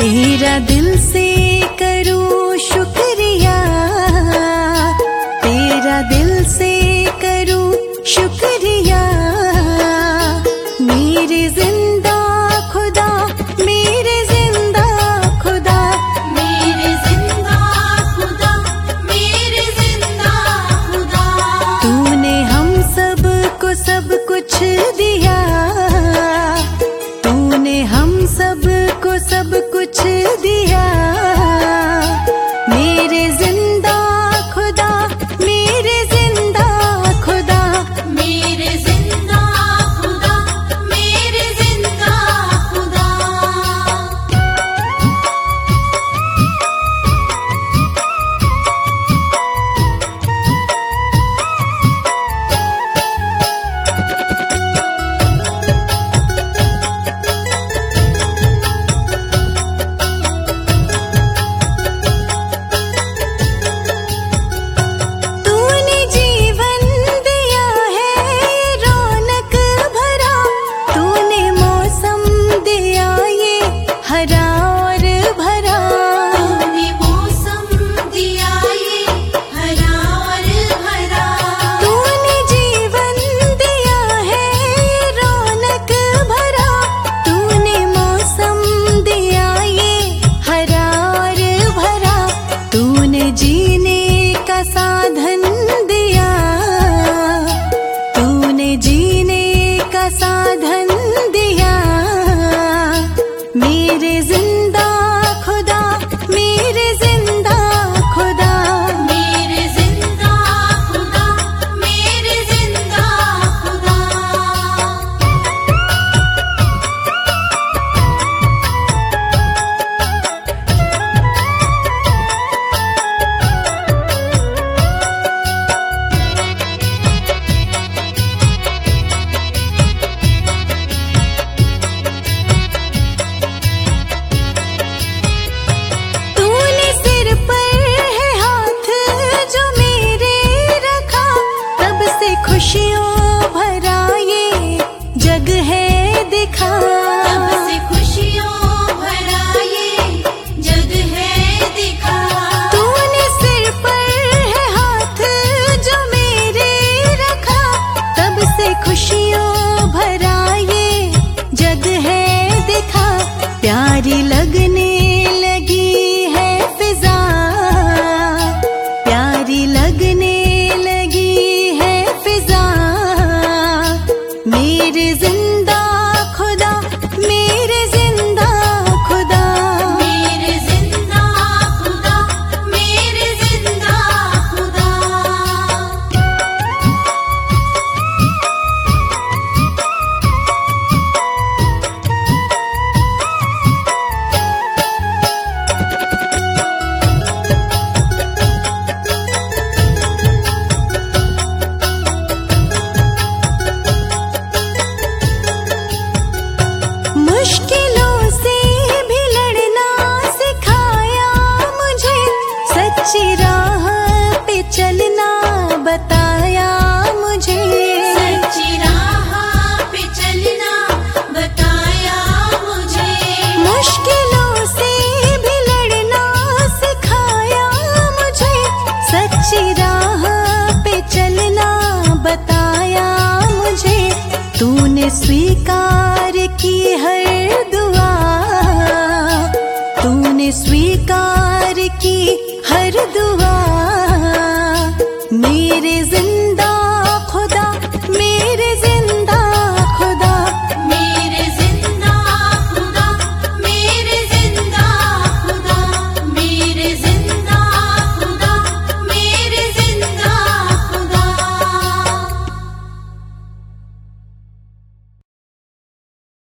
तेरा दिल से करूं शुक्रिया, तेरा दिल से करूं शुक्रिया। मेरे जिंदा खुदा, मेरे जिंदा खुदा, मेरे जिंदा खुदा, मेरे जिंदा खुदा। तूने हम सब को सब कुछ दिया, तूने हम सब को सब कुछ दिया। मेरे जिंदा खुदा, मेरे जिंदा खुदा, मेरे जिंदा खुदा, मेरे जिंदा खुदा। तूने जीवन दिया है रौनक भरा, तूने मौसम दिया ये हरा और भरा। तूने मौसम दिया ये हरा और भरा। तूने जीवन दिया है रौनक भरा, तूने मौसम दिया ये हरा और भरा। तूने जीने का साधन दिया, तूने जीने का साधन दिया। मेरे जिंदा खुदा, मेरे जिंदा खुदा, मेरे जिंदा खुदा, मेरे जिंदा खुदा। तूने सिर पर है हाथ जो मेरे रखा, तब से खुशियों भरा ये जग है दिखा। तब से खुशियों भरा ये जग है दिखा। तूने सिर पर है हाथ जो मेरे रखा, तब से खुशियों भरा ये जग है दिखा। प्यारी लग